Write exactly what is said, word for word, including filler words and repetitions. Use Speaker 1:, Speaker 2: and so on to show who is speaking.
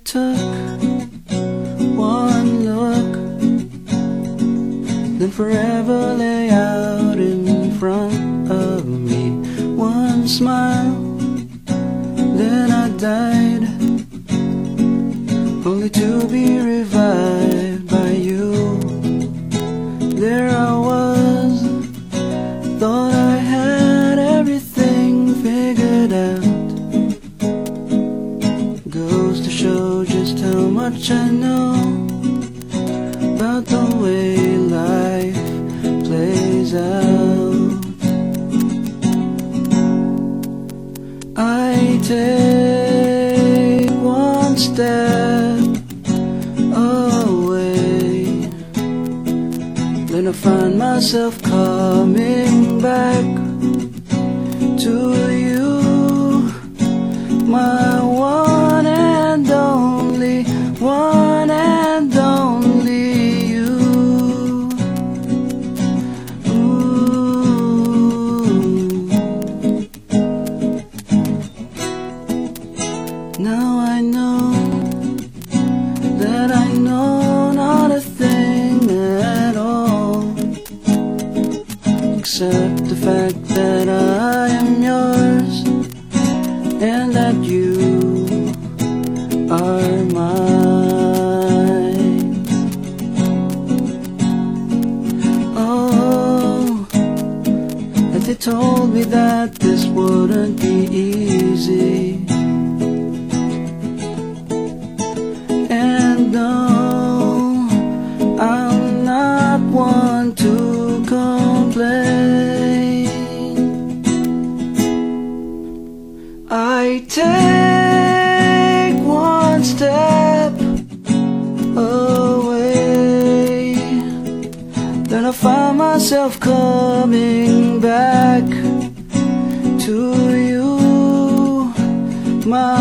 Speaker 1: took one look, then forever lay out in front of me. One smile, then I died, only to be revived by you. There I was, thought I had everything figured out. Goes to show just how much I know about the way life plays out. I take one step away, then I find myself coming back to you, my one and only, one and only you. Ooh. Now I know that I know not a thing at all, except the fact that I am yours and that you are mine. Oh, and they told me that this wouldn't be easy, and no, I'm not one to complain. I take one step away, then I find myself coming back to you, my